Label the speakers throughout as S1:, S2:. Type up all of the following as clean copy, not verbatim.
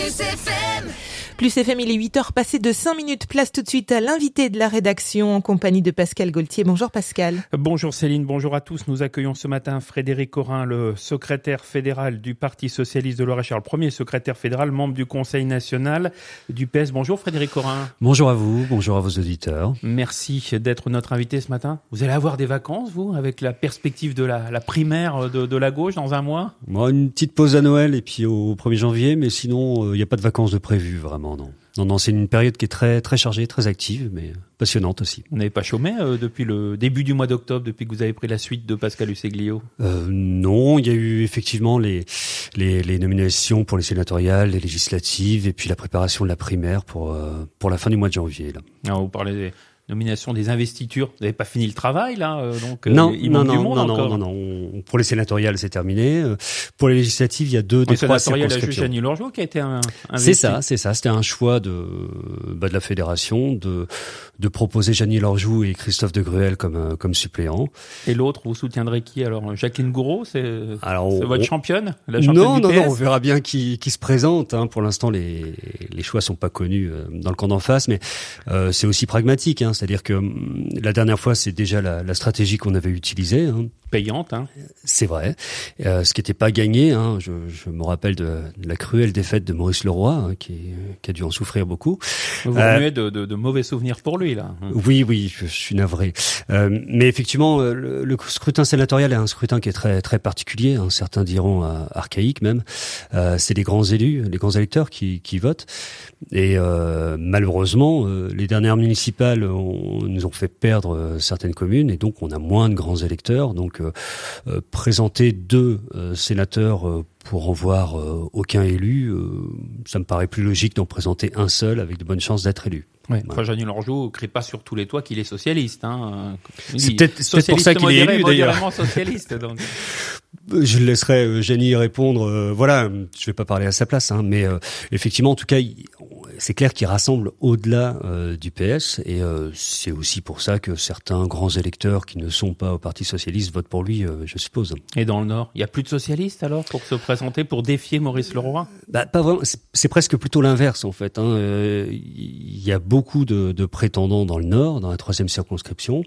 S1: Plus FM.
S2: Plus FM, il est 8h passé de 5 minutes. Place tout de suite à l'invité de la rédaction en compagnie de Pascal Gaultier. Bonjour Pascal.
S3: Bonjour Céline, bonjour à tous. Nous accueillons ce matin Frédéric Corin, le secrétaire fédéral du Parti socialiste de Loir-et-Cher, le premier secrétaire fédéral, membre du Conseil national du PS. Bonjour Frédéric Corin.
S4: Bonjour à vous, bonjour à vos auditeurs.
S3: Merci d'être notre invité ce matin. Vous allez avoir des vacances, vous, avec la perspective de la primaire de la gauche dans un mois ?
S4: Moi, une petite pause à Noël et puis au 1er janvier, mais sinon, il n'y a pas de vacances de prévues, vraiment, non. Non, c'est une période qui est très, très chargée, très active, mais passionnante aussi.
S3: Vous n'avez pas chômé depuis le début du mois d'octobre, depuis que vous avez pris la suite de Pascal Husseglio ?
S4: Non, il y a eu effectivement les nominations pour les sénatoriales, les législatives, et puis la préparation de la primaire pour la fin du mois de janvier. Là.
S3: Alors, vous parlez des nominations, des investitures. Vous n'avez pas fini le travail, là, donc
S4: non,
S3: il manque du monde encore.
S4: Non. Pour les sénatoriales, c'est terminé. Pour les législatives, il y a deux des trois circonscriptions.
S3: Il y a juste Jeannie Lorgeau qui a été investi.
S4: C'est ça. C'était un choix de la fédération de proposer Jeannie Lorgeau et Christophe de Gruel comme suppléants.
S3: Et l'autre, vous soutiendrez qui alors ? Jacqueline Gouraud, c'est votre championne, la championne
S4: non,
S3: du PS ?
S4: Non, on verra bien qui se présente. Hein. Pour l'instant, les choix sont pas connus dans le camp d'en face, mais c'est aussi pragmatique. Hein. C'est-à-dire que la dernière fois, c'est déjà la stratégie qu'on avait utilisée. Hein.
S3: Payante, hein.
S4: C'est vrai. Ce qui n'était pas gagné. Hein. Je me rappelle de la cruelle défaite de Maurice Leroy, hein, qui a dû en souffrir beaucoup.
S3: Vous remuez de mauvais souvenirs pour lui, là.
S4: Oui, je suis navré. Mais effectivement, le scrutin sénatorial est un scrutin qui est très, très particulier. Hein. Certains diront archaïque même. C'est les grands élus, les grands électeurs qui votent. Et malheureusement, les dernières municipales nous ont fait perdre certaines communes, et donc on a moins de grands électeurs. Donc présenter deux sénateurs pour en voir aucun élu, ça me paraît plus logique d'en présenter un seul avec de bonnes chances d'être élu.
S3: Ouais. Enfin, Jeannie Lorgeau ne crie pas sur tous les toits qu'il est socialiste. Hein.
S4: C'est peut-être pour ça qu'il est élu, d'ailleurs.
S3: Modérément socialiste, donc.
S4: Je laisserai Jeannie répondre. Voilà, je vais pas parler à sa place, hein, mais effectivement, en tout cas, c'est clair qu'il rassemble au-delà du PS, et c'est aussi pour ça que certains grands électeurs qui ne sont pas au Parti socialiste votent pour lui, je suppose.
S3: Et dans le Nord, il y a plus de socialistes alors pour se présenter, pour défier Maurice Leroy ?
S4: Pas vraiment. C'est presque plutôt l'inverse en fait. Hein. Il y a beaucoup de prétendants dans le Nord, dans la 3e circonscription.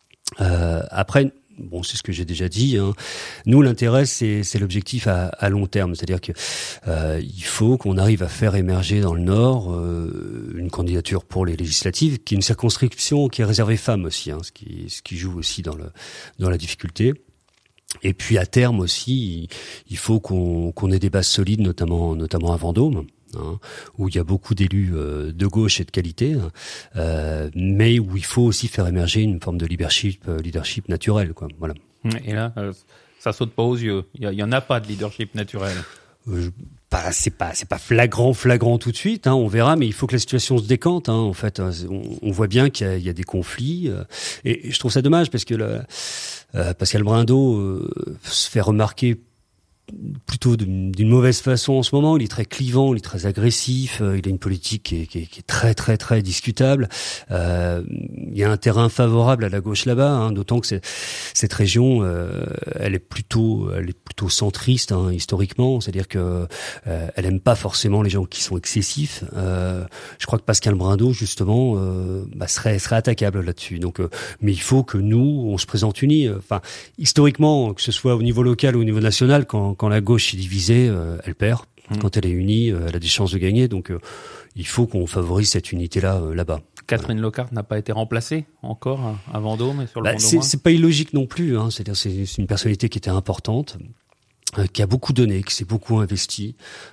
S4: Après. Bon, c'est ce que j'ai déjà dit. Hein. Nous, l'intérêt, c'est l'objectif à long terme, c'est-à-dire que il faut qu'on arrive à faire émerger dans le Nord une candidature pour les législatives, qui est une circonscription qui est réservée femmes aussi, hein, ce qui joue aussi dans la difficulté. Et puis à terme aussi, il faut qu'on ait des bases solides, notamment à Vendôme. Hein, où il y a beaucoup d'élus de gauche et de qualité, mais où il faut aussi faire émerger une forme de leadership naturel, quoi. Voilà.
S3: Et là, ça saute pas aux yeux. Il y en a pas de leadership naturel.
S4: C'est pas flagrant tout de suite. Hein, on verra, mais il faut que la situation se décante. Hein, en fait, on voit bien qu'il y a des conflits, et je trouve ça dommage parce que Pascal Brindot se fait remarquer plutôt d'une mauvaise façon en ce moment. Il est très clivant, il est très agressif, il a une politique qui est très très très discutable. Il y a un terrain favorable à la gauche là-bas, hein, d'autant que cette région, elle est plutôt centriste, hein, historiquement, c'est-à-dire que elle aime pas forcément les gens qui sont excessifs. Je crois que Pascal Brindot justement serait attaquable là-dessus. Donc, mais il faut que nous on se présente unis. Enfin, historiquement, que ce soit au niveau local ou au niveau national, quand la gauche est divisée, elle perd. Quand elle est unie, elle a des chances de gagner. Donc, il faut qu'on favorise cette unité-là là-bas.
S3: Catherine Locard n'a pas été remplacée encore à Vendôme et sur le Vendômois.
S4: C'est pas illogique non plus. Hein. C'est-à-dire, c'est une personnalité qui était importante, qui a beaucoup donné, qui s'est beaucoup investi.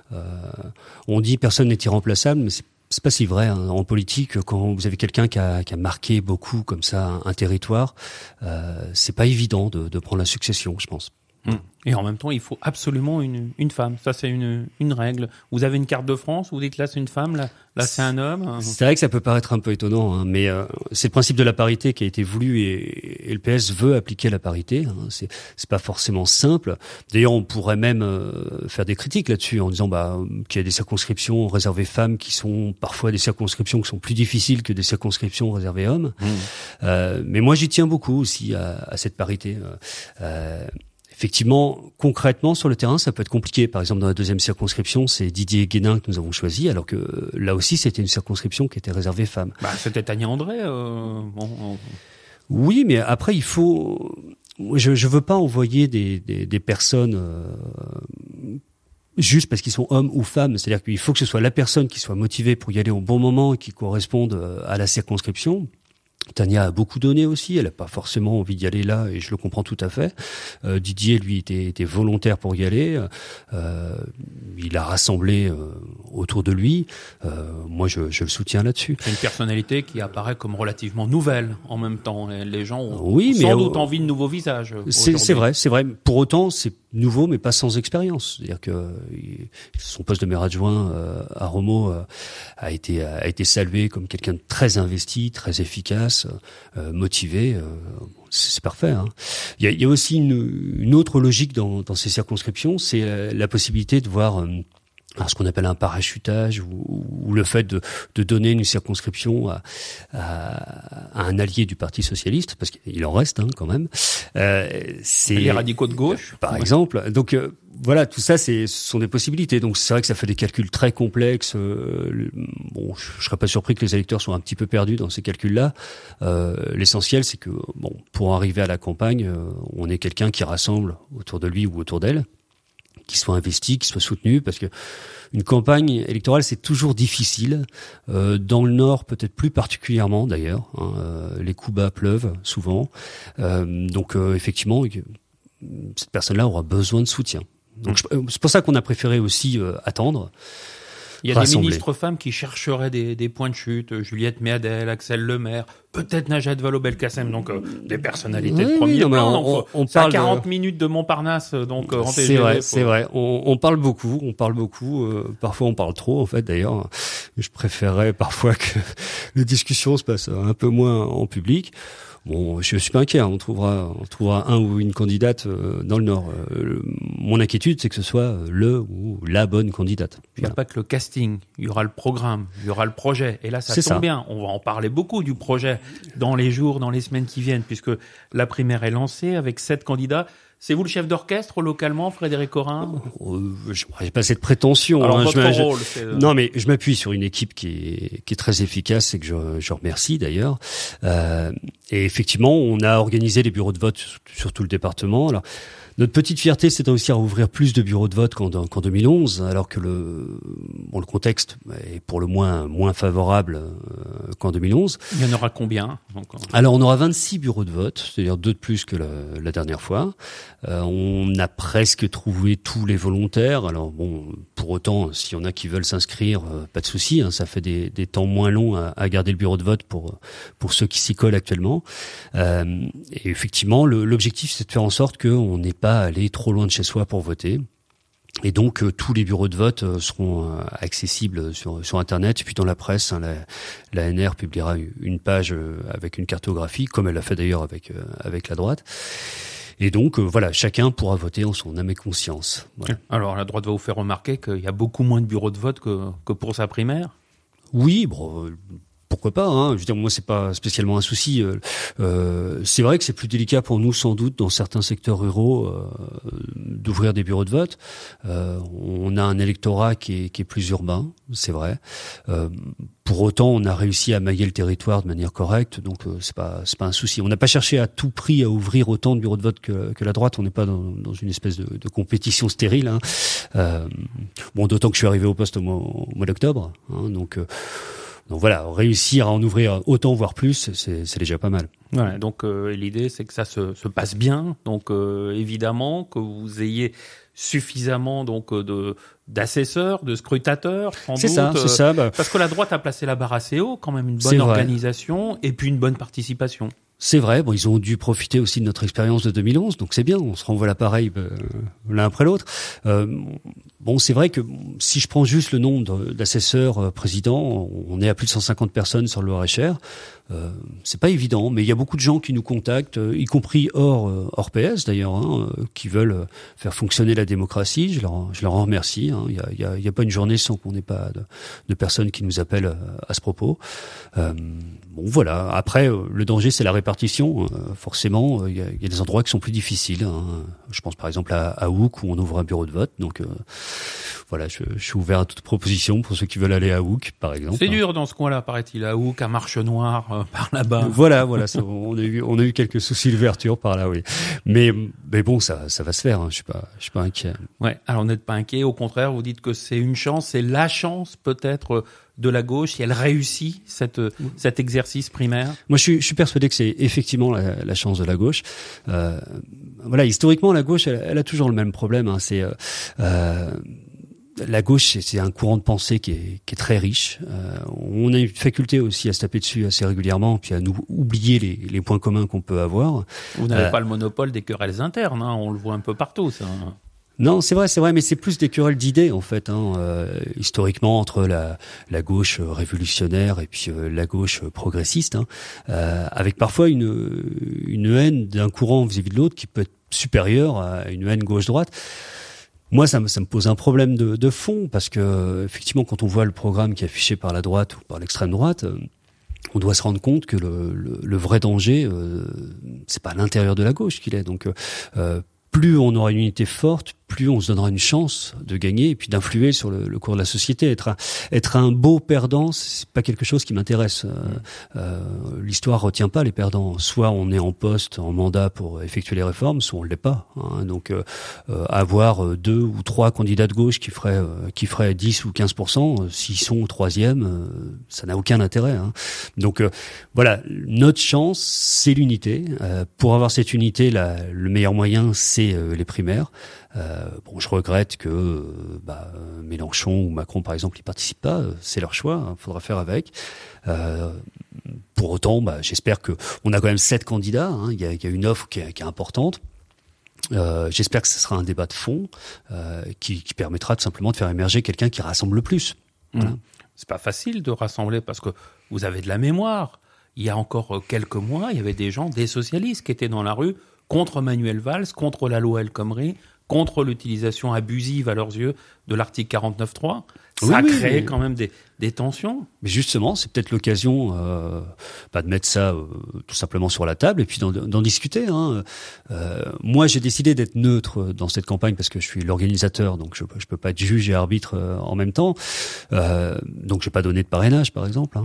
S4: On dit personne n'est irremplaçable, mais c'est pas si vrai, hein. En politique, quand vous avez quelqu'un qui a marqué beaucoup comme ça un territoire, c'est pas évident de prendre la succession, je pense.
S3: Et en même temps, il faut absolument une femme. Ça, c'est une règle. Vous avez une carte de France, vous dites là, c'est une femme, là, c'est un homme.
S4: C'est vrai que ça peut paraître un peu étonnant, hein, mais c'est le principe de la parité qui a été voulu, et le PS veut appliquer la parité. Hein. C'est pas forcément simple. D'ailleurs, on pourrait même faire des critiques là-dessus en disant qu'il y a des circonscriptions réservées femmes qui sont parfois des circonscriptions qui sont plus difficiles que des circonscriptions réservées hommes. Mais moi, j'y tiens beaucoup aussi à cette parité. effectivement, concrètement, sur le terrain, ça peut être compliqué. Par exemple, dans la deuxième circonscription, c'est Didier Guénin que nous avons choisi, alors que là aussi, c'était une circonscription qui était réservée femmes.
S3: C'était Tania André.
S4: Oui, mais après, il faut... Je veux pas envoyer des personnes... juste parce qu'ils sont hommes ou femmes. C'est-à-dire qu'il faut que ce soit la personne qui soit motivée pour y aller au bon moment et qui corresponde à la circonscription. Tania a beaucoup donné aussi, elle n'a pas forcément envie d'y aller là, et je le comprends tout à fait. Didier, lui, était volontaire pour y aller. Il a rassemblé autour de lui. Moi, je le soutiens là-dessus.
S3: C'est une personnalité qui apparaît comme relativement nouvelle en même temps. Les gens ont
S4: oui,
S3: sans doute envie de nouveaux visages.
S4: C'est vrai. Pour autant, c'est nouveau, mais pas sans expérience. C'est-à-dire que son poste de maire adjoint à Romo a été salué comme quelqu'un de très investi, très efficace, motivé. C'est parfait. Hein. Il y a aussi une autre logique dans ces circonscriptions, c'est la possibilité de voir ce qu'on appelle un parachutage ou le fait de donner une circonscription à un allié du Parti socialiste, parce qu'il en reste quand même.
S3: C'est les radicaux de gauche,
S4: par exemple. Donc voilà, tout ça, ce sont des possibilités. Donc c'est vrai que ça fait des calculs très complexes. Je serais pas surpris que les électeurs soient un petit peu perdus dans ces calculs-là. L'essentiel, c'est que pour arriver à la campagne, on ait quelqu'un qui rassemble autour de lui ou autour d'elle, qui soit investi, qui soit soutenu, parce que une campagne électorale, c'est toujours difficile. Dans le Nord, peut-être plus particulièrement d'ailleurs. Les coups bas pleuvent souvent. Donc effectivement, cette personne-là aura besoin de soutien. Donc c'est pour ça qu'on a préféré aussi attendre.
S3: Il y a des ministres femmes qui chercheraient des points de chute, Juliette Méadel, Axel Lemaire, peut-être Najat Vallaud-Belkacem, donc des personnalités de premier plan. On parle 40 minutes de Montparnasse, donc en TGV.
S4: C'est vrai. On parle beaucoup. Parfois, on parle trop, en fait. D'ailleurs, je préférerais parfois que les discussions se passent un peu moins en public. Bon, je suis pas inquiet. On trouvera un ou une candidate dans le Nord. Mon inquiétude, c'est que ce soit le ou la bonne candidate.
S3: Il n'y a pas que le casting. Il y aura le programme, il y aura le projet. Et là, ça tombe bien. On va en parler beaucoup du projet dans les jours, dans les semaines qui viennent, puisque la primaire est lancée avec 7 candidats. C'est vous le chef d'orchestre localement, Frédéric Corin?
S4: J'ai pas cette prétention.
S3: Alors, votre rôle,
S4: non, mais je m'appuie sur une équipe qui est très efficace et que je remercie d'ailleurs. Et effectivement, on a organisé les bureaux de vote sur tout le département. Alors, notre petite fierté, c'est aussi à ouvrir plus de bureaux de vote qu'en 2011, alors que le contexte est pour le moins favorable qu'en 2011.
S3: Il y en aura combien?
S4: Alors, on aura 26 bureaux de vote, c'est-à-dire 2 de plus que la dernière fois. On a presque trouvé tous les volontaires. Alors pour autant, s'il y en a qui veulent s'inscrire, pas de souci. Ça fait des temps moins longs à garder le bureau de vote pour ceux qui s'y collent actuellement. Et effectivement, l'objectif, c'est de faire en sorte qu'on n'ait pas à aller trop loin de chez soi pour voter. Et donc tous les bureaux de vote seront accessibles sur Internet. Et puis dans la presse, la NR publiera une page avec une cartographie, comme elle l'a fait d'ailleurs avec la droite. Et donc voilà, chacun pourra voter en son âme et conscience. Voilà.
S3: Alors la droite va vous faire remarquer qu'il y a beaucoup moins de bureaux de vote que pour sa primaire.
S4: Oui, pourquoi pas, Je veux dire, moi, c'est pas spécialement un souci. C'est vrai que c'est plus délicat pour nous, sans doute, dans certains secteurs ruraux, d'ouvrir des bureaux de vote. On a un électorat qui est plus urbain, c'est vrai. Pour autant, on a réussi à mailler le territoire de manière correcte, donc c'est pas un souci. On n'a pas cherché à tout prix à ouvrir autant de bureaux de vote que la droite. On n'est pas dans une espèce de compétition stérile. D'autant que je suis arrivé au poste au mois d'octobre, Donc voilà, réussir à en ouvrir autant, voire plus, c'est déjà pas mal.
S3: Voilà, donc l'idée, c'est que ça se passe bien. Donc évidemment, que vous ayez suffisamment d'assesseurs, de scrutateurs, sans doute.
S4: C'est ça.
S3: Parce que la droite a placé la barre assez haut, quand même, une bonne organisation et puis une bonne participation.
S4: C'est vrai, ils ont dû profiter aussi de notre expérience de 2011, donc c'est bien, on se renvoie l'appareil l'un après l'autre. C'est vrai que si je prends juste le nombre d'assesseurs présidents, on est à plus de 150 personnes sur le Loir-et-Cher. C'est pas évident, mais il y a beaucoup de gens qui nous contactent, y compris hors PS d'ailleurs, qui veulent faire fonctionner la démocratie. Je leur en remercie. Il y a pas une journée sans qu'on n'ait pas de personnes qui nous appellent à ce propos. Bon voilà. Après, le danger c'est la répartition. Forcément, il y a des endroits qui sont plus difficiles. Je pense par exemple à Houcq où on ouvre un bureau de vote. Donc voilà, je suis ouvert à toute proposition pour ceux qui veulent aller à Houcq, par exemple.
S3: C'est dur dans ce coin-là, paraît-il, à Houcq, à Marche-Noire, par là-bas.
S4: Voilà, ça, on a eu quelques soucis d'ouverture par là, oui. Mais bon, ça va se faire. Je suis pas inquiet.
S3: Ouais. Alors, vous n'êtes pas inquiet. Au contraire, vous dites que c'est une chance, c'est la chance peut-être de la gauche si elle réussit cet exercice primaire.
S4: Moi, je suis persuadé que c'est effectivement la chance de la gauche. Voilà, historiquement, la gauche, elle a toujours le même problème. C'est la gauche, c'est un courant de pensée qui est très riche. On a une faculté aussi à se taper dessus assez régulièrement, puis à nous oublier les points communs qu'on peut avoir.
S3: Vous n'avez pas le monopole des querelles internes, on le voit un peu partout, ça.
S4: Non, c'est vrai, mais c'est plus des querelles d'idées en fait. Historiquement, entre la gauche révolutionnaire et puis la gauche progressiste, avec parfois une haine d'un courant vis-à-vis de l'autre qui peut être supérieure à une haine gauche-droite. Moi, ça me pose un problème de fond parce que effectivement, quand on voit le programme qui est affiché par la droite ou par l'extrême droite, on doit se rendre compte que le vrai danger, c'est pas à l'intérieur de la gauche qu'il est. Donc, plus on aura une unité forte, plus on se donnera une chance de gagner et puis d'influer sur le cours de la société. Être un beau perdant, c'est pas quelque chose qui m'intéresse. L'histoire retient pas les perdants. Soit on est en poste, en mandat pour effectuer les réformes, soit on l'est pas. Donc avoir 2 ou 3 candidats de gauche qui feraient 10 ou 15%, s'ils sont au troisième, ça n'a aucun intérêt. Donc voilà, notre chance, c'est l'unité. Pour avoir cette unité, le meilleur moyen, c'est les primaires. Je regrette que Mélenchon ou Macron, par exemple, n'y participent pas. C'est leur choix, faudra faire avec. Pour autant, j'espère que on a quand même 7 candidats. Il y a une offre qui est importante. J'espère que ce sera un débat de fond qui permettra tout simplement de faire émerger quelqu'un qui rassemble le plus. Voilà.
S3: C'est pas facile de rassembler parce que vous avez de la mémoire. Il y a encore quelques mois, il y avait des gens, des socialistes qui étaient dans la rue contre Manuel Valls, contre la loi El Khomri, contre l'utilisation abusive à leurs yeux de l'article 49.3. Ça a créé quand même des tensions.
S4: Mais justement, c'est peut-être l'occasion de mettre ça tout simplement sur la table et puis d'en discuter. Moi, j'ai décidé d'être neutre dans cette campagne parce que je suis l'organisateur, donc je peux pas être juge et arbitre en même temps. Donc, j'ai pas donné de parrainage, par exemple.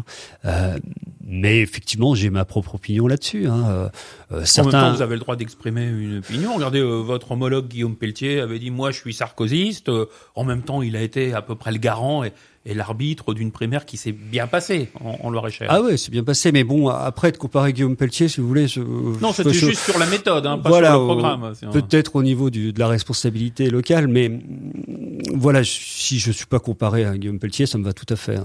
S4: Mais effectivement, j'ai ma propre opinion là-dessus.
S3: En même temps, vous avez le droit d'exprimer une opinion. Regardez, votre homologue Guillaume Pelletier avait dit « Moi, je suis sarkozyste ». En même temps, il a été à peu près le garant et l'arbitre d'une primaire qui s'est bien passée en Loir-et-Cher.
S4: Ah ouais, c'est bien passé, mais bon, après de comparer Guillaume Pelletier, si vous voulez...
S3: Non, c'était juste sur la méthode, pas sur le programme.
S4: Peut-être au niveau de la responsabilité locale, mais voilà, si je suis pas comparé à Guillaume Pelletier, ça me va tout à fait.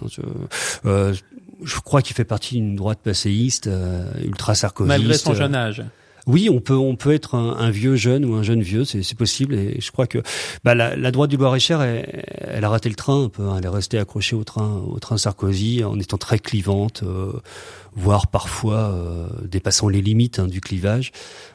S4: Je crois qu'il fait partie d'une droite passéiste, ultra sarkozyste.
S3: Malgré son jeune âge.
S4: Oui, on peut être un vieux jeune ou un jeune vieux, c'est possible. Et je crois que la droite du Loir-et-Cher, elle a raté le train un peu. Elle est restée accrochée au train Sarkozy en étant très clivante, voire parfois dépassant les limites du clivage.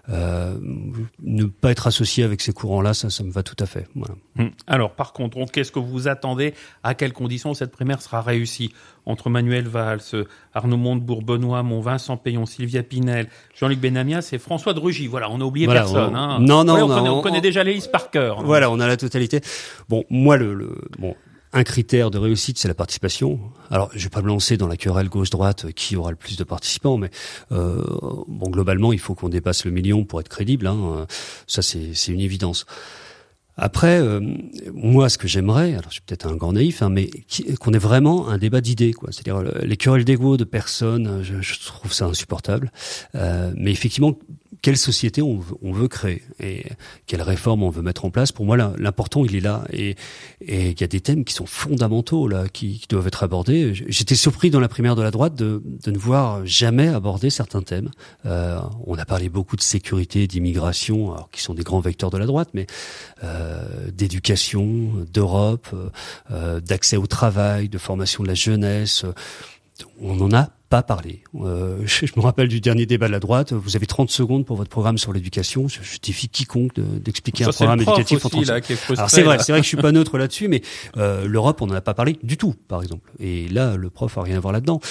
S4: Ne pas être associé avec ces courants-là, ça me va tout à fait. Voilà.
S3: Alors, par contre, qu'est-ce que vous attendez? À quelles conditions cette primaire sera réussie? Entre Manuel Valls, Arnaud Montebourg-Benoît, Vincent Peillon, Sylvia Pinel, Jean-Luc Benammias et François de Rugy. Voilà, on n'a oublié personne. On connaît déjà les listes par cœur.
S4: Voilà, on a la totalité. Bon, moi, un critère de réussite, c'est la participation. Alors, je vais pas me lancer dans la querelle gauche-droite qui aura le plus de participants, mais globalement, il faut qu'on dépasse le million pour être crédible. Ça, c'est une évidence. Après, moi, ce que j'aimerais, alors je suis peut-être un grand naïf, mais qu'on ait vraiment un débat d'idées, quoi. C'est-à-dire les querelles d'ego de personnes, je trouve ça insupportable. Mais effectivement, quelle société on veut créer et quelles réformes on veut mettre en place. Pour moi, l'important, il est là. Et il y a des thèmes qui sont fondamentaux là, qui doivent être abordés. J'étais surpris dans la primaire de la droite de ne voir jamais aborder certains thèmes. On a parlé beaucoup de sécurité, d'immigration, alors qui sont des grands vecteurs de la droite, mais d'éducation, d'Europe, d'accès au travail, de formation de la jeunesse. On en a pas parlé. Je me rappelle du dernier débat de la droite. Vous avez 30 secondes pour votre programme sur l'éducation. Je défie quiconque d'expliquer un programme éducatif en 30 secondes. Alors c'est vrai que je suis pas neutre là-dessus, mais l'Europe, on n'en a pas parlé du tout, par exemple. Et là, le prof a rien à voir là-dedans.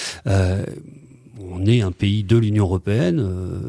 S4: On est un pays de l'Union européenne.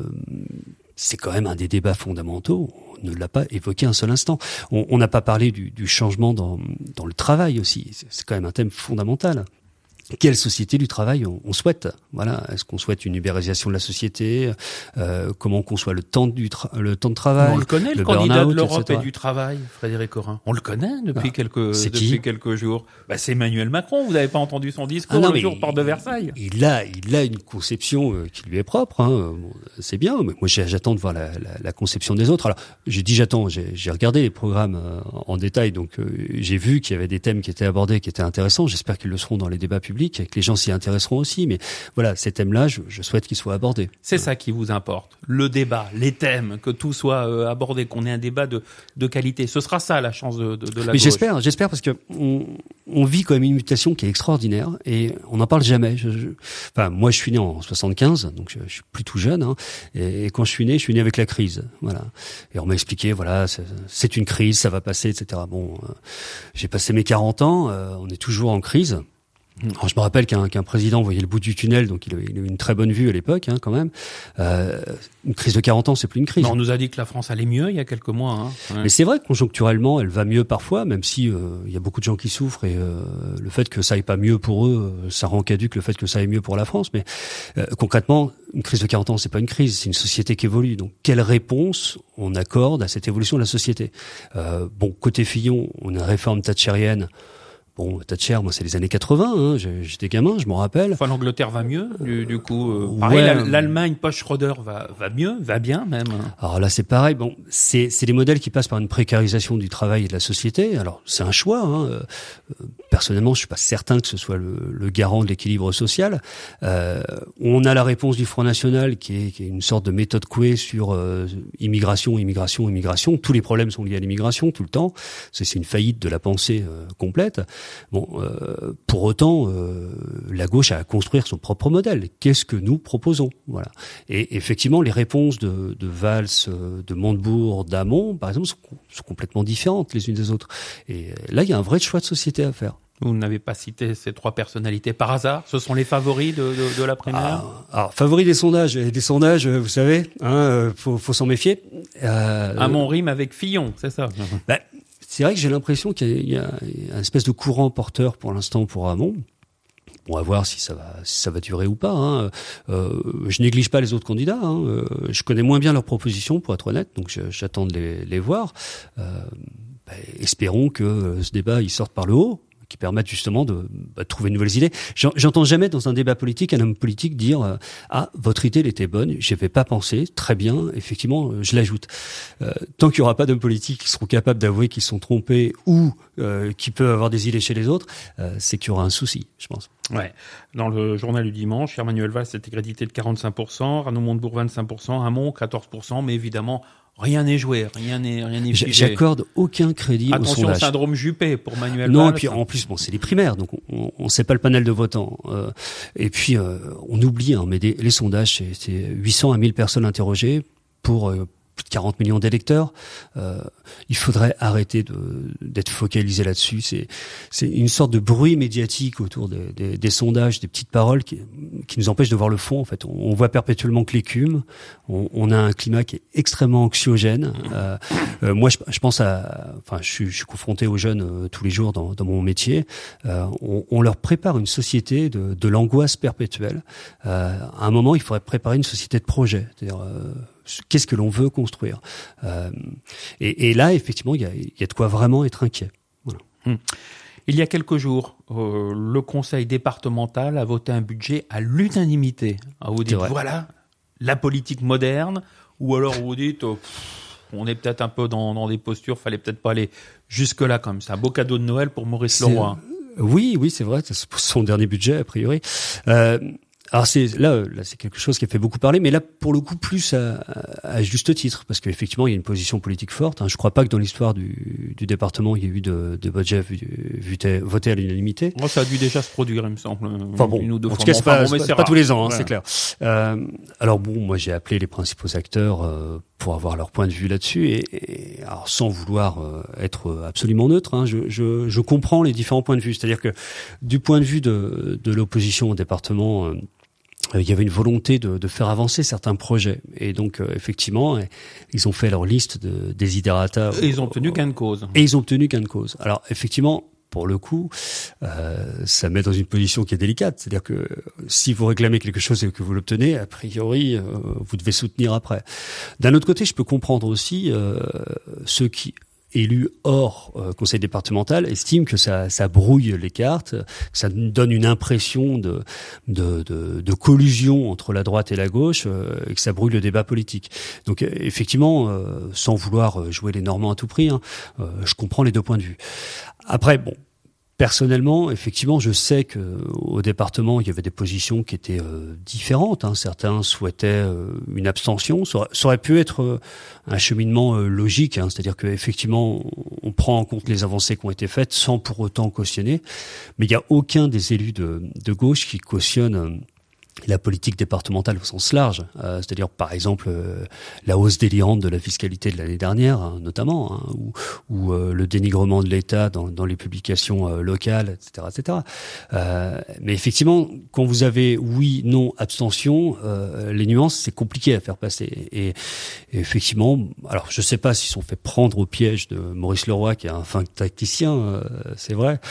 S4: C'est quand même un des débats fondamentaux. On ne l'a pas évoqué un seul instant. On n'a pas parlé du changement dans le travail aussi. C'est quand même un thème fondamental. Quelle société du travail on souhaite? Voilà. Est-ce qu'on souhaite une ubérisation de la société? Comment on conçoit le temps de travail?
S3: On le connaît, le candidat de l'Europe et du travail, Frédéric Orin. On le connaît depuis quelques jours. C'est Emmanuel Macron. Vous n'avez pas entendu son discours le jour porte de Versailles?
S4: Il a une conception qui lui est propre. C'est bien. Mais moi, j'attends de voir la conception des autres. Alors, j'ai regardé les programmes en détail, donc j'ai vu qu'il y avait des thèmes qui étaient abordés, qui étaient intéressants. J'espère qu'ils le seront dans les débats publics, et que les gens s'y intéresseront aussi. Mais voilà, ces thèmes-là, je souhaite qu'ils soient abordés.
S3: C'est ça qui vous importe. Le débat, les thèmes, que tout soit abordé, qu'on ait un débat de qualité. Ce sera ça, la chance de la gauche.
S4: J'espère parce que on vit quand même une mutation qui est extraordinaire et on n'en parle jamais. Moi, je suis né en 75, donc je suis plus tout jeune. Et quand je suis né avec la crise. Voilà. Et on m'a expliqué, voilà, c'est une crise, ça va passer, etc. Bon, j'ai passé mes 40 ans, on est toujours en crise. Alors, je me rappelle qu'un président voyait le bout du tunnel, donc il a eu une très bonne vue à l'époque, quand même. Une crise de 40 ans, c'est plus une crise.
S3: On nous a dit que la France allait mieux il y a quelques mois.
S4: Ouais. Mais c'est vrai que conjoncturellement, elle va mieux parfois, même si il y a beaucoup de gens qui souffrent et le fait que ça aille pas mieux pour eux, ça rend caduque le fait que ça aille mieux pour la France. Mais concrètement, une crise de 40 ans, c'est pas une crise, c'est une société qui évolue. Donc, quelle réponse on accorde à cette évolution de la société? Côté Fillon, on a une réforme thatchérienne. Bon, Thatcher, moi, c'est les années 80, j'étais gamin, je m'en rappelle.
S3: Enfin, l'Angleterre va mieux, du coup. Pareil, l'Allemagne, post-Schröder, va mieux, va bien, même.
S4: Alors là, c'est pareil. Bon, c'est des modèles qui passent par une précarisation du travail et de la société. Alors, c'est un choix, Personnellement, je suis pas certain que ce soit le garant de l'équilibre social. On a la réponse du Front National, qui est une sorte de méthode Coué sur immigration. Tous les problèmes sont liés à l'immigration, tout le temps. C'est une faillite de la pensée complète. Bon, pour autant, la gauche a à construire son propre modèle. Qu'est-ce que nous proposons? Voilà. Et effectivement, les réponses de Valls, de Montebourg, d'Hamon, par exemple, sont complètement différentes les unes des autres. Et là, il y a un vrai choix de société à faire.
S3: Vous n'avez pas cité ces trois personnalités par hasard? Ce sont les favoris de la primaire?
S4: Alors, favoris des sondages. Et des sondages, vous savez, faut s'en méfier.
S3: Hamon rime avec Fillon, c'est ça?
S4: C'est vrai que j'ai l'impression qu'il y a une espèce de courant porteur pour l'instant pour Hamon. On va voir si ça va durer ou pas. Je néglige pas les autres candidats. Je connais moins bien leurs propositions, pour être honnête, donc j'attends de les voir. Espérons que ce débat il sorte par le haut, qui permettent justement de trouver de nouvelles idées. J'entends jamais dans un débat politique un homme politique dire votre idée elle était bonne, j'y avais pas pensé, très bien, effectivement je l'ajoute. Tant qu'il y aura pas d'hommes politiques qui seront capables d'avouer qu'ils se sont trompés ou qui peuvent avoir des idées chez les autres, c'est qu'il y aura un souci, je pense.
S3: Ouais. Dans le journal du dimanche, Emmanuel Valls était crédité de 45%, Arnaud Montebourg 25%, Hamon 14%, mais évidemment rien n'est joué, rien n'est figé.
S4: J'accorde aucun crédit au sondage.
S3: Attention, syndrome Juppé pour Manuel Valls.
S4: Non, et puis en plus, c'est les primaires, donc on sait pas le panel de votants. Et puis on oublie, mais les sondages, c'est 800 à 1000 personnes interrogées pour plus de 40 millions d'électeurs. Il faudrait arrêter d'être focalisé là-dessus. C'est une sorte de bruit médiatique autour des sondages, des petites paroles qui nous empêchent de voir le fond. En fait, on voit perpétuellement que l'écume. On a un climat qui est extrêmement anxiogène. Moi, je pense je suis confronté aux jeunes tous les jours dans mon métier. On leur prépare une société de l'angoisse perpétuelle. À un moment, il faudrait préparer une société de projet. C'est-à-dire, qu'est-ce que l'on veut construire? Et là, effectivement, il y a de quoi vraiment être inquiet. Voilà.
S3: Il y a quelques jours, le conseil départemental a voté un budget à l'unanimité. Vous dites, voilà, la politique moderne, ou alors vous dites, on est peut-être un peu dans des postures, fallait peut-être pas aller jusque-là comme ça. Un beau cadeau de Noël pour Maurice Leroy.
S4: Oui, c'est vrai, c'est son dernier budget, a priori. Alors c'est quelque chose qui a fait beaucoup parler, mais là pour le coup plus à juste titre, parce qu'effectivement il y a une position politique forte. Je crois pas que dans l'histoire du département il y ait eu de budget voté à l'unanimité.
S3: Moi, ça a dû déjà se produire, il me semble.
S4: Enfin bon,
S3: une ou deux
S4: en
S3: fois.
S4: tout cas c'est pas tous les ans,
S3: voilà.
S4: C'est clair. Alors bon, moi j'ai appelé les principaux acteurs pour avoir leur point de vue là-dessus, et alors sans vouloir être absolument neutre, je comprends les différents points de vue. C'est-à-dire que du point de vue de l'opposition au département, il y avait une volonté de faire avancer certains projets, et donc effectivement ils ont fait leur liste de desiderata
S3: et ils ont obtenu gain de cause.
S4: Alors effectivement, pour le coup, ça met dans une position qui est délicate. C'est-à-dire que si vous réclamez quelque chose et que vous l'obtenez, a priori, vous devez soutenir après. D'un autre côté, je peux comprendre aussi ceux qui, élus hors conseil départemental, estiment que ça brouille les cartes, que ça donne une impression de collusion entre la droite et la gauche, et que ça brouille le débat politique. Donc effectivement, sans vouloir jouer les Normands à tout prix, je comprends les deux points de vue. Après, bon, personnellement, effectivement, je sais que au département, il y avait des positions qui étaient différentes. Certains souhaitaient une abstention. Ça aurait pu être un cheminement logique, c'est-à-dire que effectivement, on prend en compte les avancées qui ont été faites sans pour autant cautionner. Mais il n'y a aucun des élus de gauche qui cautionne la politique départementale au sens large, c'est-à-dire par exemple la hausse délirante de la fiscalité de l'année dernière, notamment, ou le dénigrement de l'État dans les publications locales, etc. Mais effectivement, quand vous avez oui, non, abstention, les nuances, c'est compliqué à faire passer. Et effectivement, alors je sais pas s'ils sont fait prendre au piège de Maurice Leroy, qui est un fin tacticien, c'est vrai.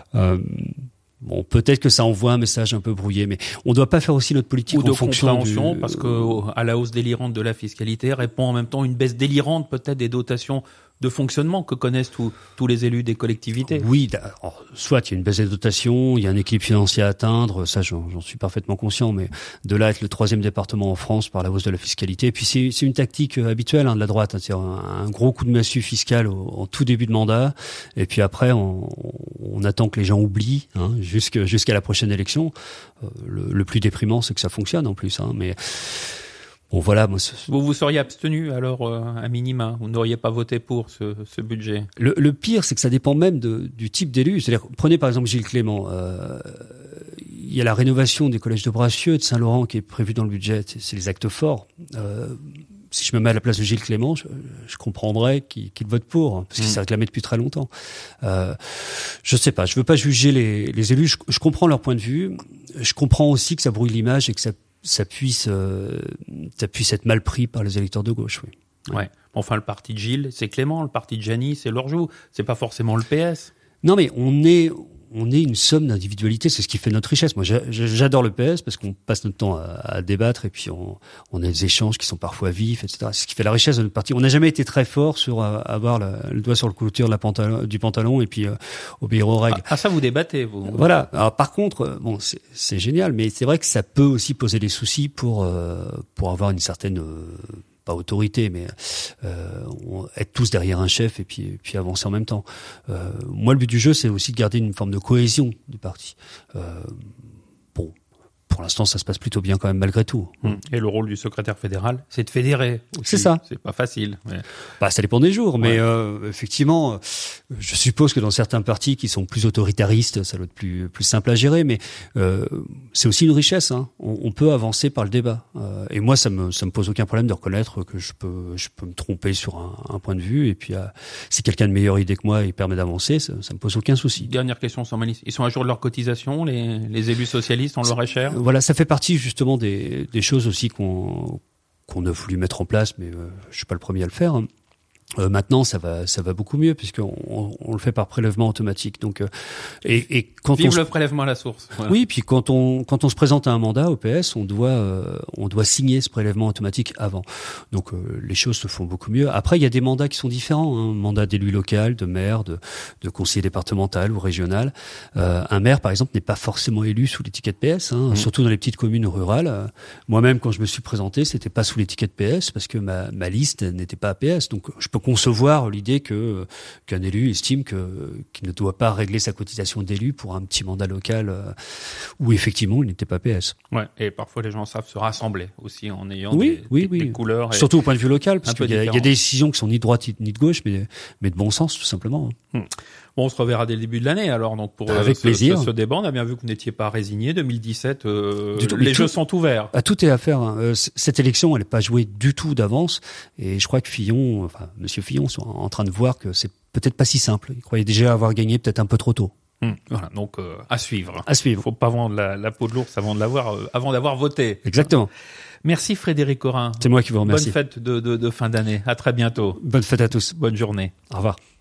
S4: Bon, peut-être que ça envoie un message un peu brouillé, mais on ne doit pas faire aussi notre politique en fonction
S3: compréhension, parce que à la hausse délirante de la fiscalité répond en même temps une baisse délirante peut-être des dotations de fonctionnement que connaissent tous les élus des collectivités.
S4: Oui, soit il y a une baisse des dotations, il y a un équilibre financier à atteindre, ça j'en suis parfaitement conscient, mais de là être le 3e département en France par la hausse de la fiscalité, et puis c'est une tactique habituelle de la droite, c'est-à-dire un gros coup de massue fiscal en tout début de mandat, et puis après on attend que les gens oublient jusqu'à la prochaine élection. Le plus déprimant, c'est que ça fonctionne en plus, mais bon, voilà.
S3: Vous seriez abstenu alors à minima, vous n'auriez pas voté pour ce budget.
S4: Le pire, c'est que ça dépend même du type d'élu. C'est-à-dire, prenez par exemple Gilles Clément. Il y a la rénovation des collèges de Bracieux et de Saint-Laurent qui est prévue dans le budget. C'est les actes forts. Si je me mets à la place de Gilles Clément, je comprendrais qu'il vote pour, parce qu'il s'est réclamé depuis très longtemps. Je sais pas, je veux pas juger les élus. Je comprends leur point de vue. Je comprends aussi que ça brouille l'image et que ça puisse être mal pris par les électeurs de gauche, oui.
S3: Ouais. Enfin, le parti de Gilles, c'est Clément, le parti de Gianni, c'est Lorjou. C'est pas forcément le PS.
S4: Non, mais on est une somme d'individualités, c'est ce qui fait notre richesse. Moi, j'adore le PS parce qu'on passe notre temps à débattre, et puis on a des échanges qui sont parfois vifs, etc. C'est ce qui fait la richesse de notre parti. On n'a jamais été très fort sur avoir le doigt sur le couture du pantalon et puis obéir aux règles.
S3: Ah, ça vous débattez, vous.
S4: Voilà. Alors, par contre, bon, c'est génial, mais c'est vrai que ça peut aussi poser des soucis pour avoir une certaine pas autorité, mais être tous derrière un chef et puis avancer en même temps. Moi, le but du jeu, c'est aussi de garder une forme de cohésion du parti. Bon, pour l'instant, ça se passe plutôt bien quand même malgré tout.
S3: Et le rôle du secrétaire fédéral, c'est de fédérer aussi.
S4: C'est ça.
S3: C'est pas facile. Mais...
S4: ça dépend des jours, mais effectivement, je suppose que dans certains partis qui sont plus autoritaristes, ça doit être plus simple à gérer, mais c'est aussi une richesse. On peut avancer par le débat. Et moi, ça me pose aucun problème de reconnaître que je peux me tromper sur un point de vue, et puis si quelqu'un a une meilleure idée que moi et permet d'avancer, ça me pose aucun souci.
S3: Dernière question sans malice. Ils sont à jour de leur cotisation, les élus socialistes, on leur est cher.
S4: Voilà, ça fait partie justement des choses aussi qu'on a voulu mettre en place, mais je suis pas le premier à le faire. Maintenant, ça va beaucoup mieux puisqu'on le fait par prélèvement automatique. Donc, et quand
S3: vive le prélèvement à la source. Voilà.
S4: Oui, puis quand on se présente à un mandat au PS, on doit signer ce prélèvement automatique avant. Donc, les choses se font beaucoup mieux. Après, il y a des mandats qui sont différents. Mandat d'élu local, de maire, de conseiller départemental ou régional. Un maire, par exemple, n'est pas forcément élu sous l'étiquette PS, surtout dans les petites communes rurales. Moi-même, quand je me suis présenté, c'était pas sous l'étiquette PS parce que ma liste n'était pas à PS. Donc, je peux peux concevoir l'idée qu'un élu estime qu'il ne doit pas régler sa cotisation d'élu pour un petit mandat local où effectivement il n'était pas PS.
S3: Ouais, et parfois les gens savent se rassembler aussi en ayant
S4: des
S3: couleurs.
S4: Surtout au point de vue local, parce qu'il y a des décisions qui sont ni de droite ni de gauche, mais de bon sens tout simplement.
S3: Bon, on se reverra dès le début de l'année alors, donc pour
S4: avec plaisir.
S3: Ce débat. On a bien vu que vous n'étiez pas résigné. 2017, les jeux sont ouverts.
S4: Tout est à faire. Hein. Cette élection, elle n'est pas jouée du tout d'avance, et je crois que Monsieur Fillon, sont en train de voir que c'est peut-être pas si simple. Il croyait déjà avoir gagné peut-être un peu trop tôt.
S3: Voilà, donc à suivre.
S4: À suivre.
S3: Faut pas vendre la peau de l'ours avant d'avoir voté.
S4: Exactement.
S3: Merci Frédéric Corin.
S4: C'est moi qui vous remercie.
S3: Bonne fête de fin d'année. À très bientôt.
S4: Bonne fête à tous.
S3: Bonne journée.
S4: Au revoir.